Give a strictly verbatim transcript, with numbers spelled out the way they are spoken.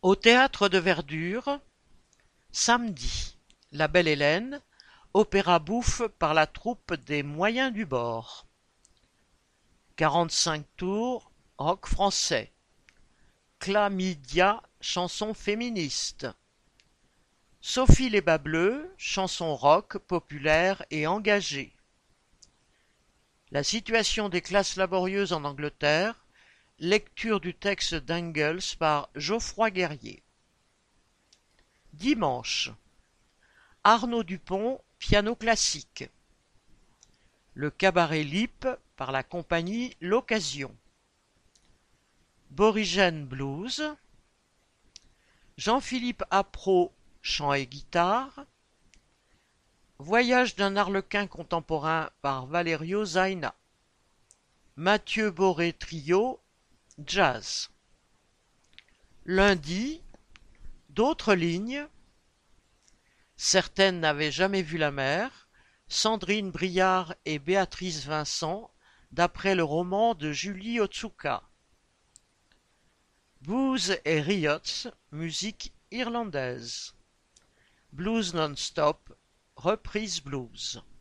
Au Théâtre de Verdure, samedi, La Belle Hélène, opéra bouffe par la troupe des Moyens du Bord. quarante-cinq tours, rock français. Chlamydia, chanson féministe. Sophie les Bas Bleus, chanson rock populaire et engagée. La situation des classes laborieuses en Angleterre, lecture du texte d'Engels par Geoffroy Guerrier. Dimanche, Arnaud Dupont, piano classique. Le cabaret Lippe par la compagnie L'Occasion. Borigène blues. Jean-Philippe Apro, chant et guitare. Voyage d'un arlequin contemporain par Valerio Zaina. Mathieu Boré trio, jazz. Lundi, d'autres lignes. Certaines n'avaient jamais vu la mer. Sandrine Briard et Béatrice Vincent, d'après le roman de Julie Otsuka. Booze et Riots, musique irlandaise. Blues non-stop, reprise blues.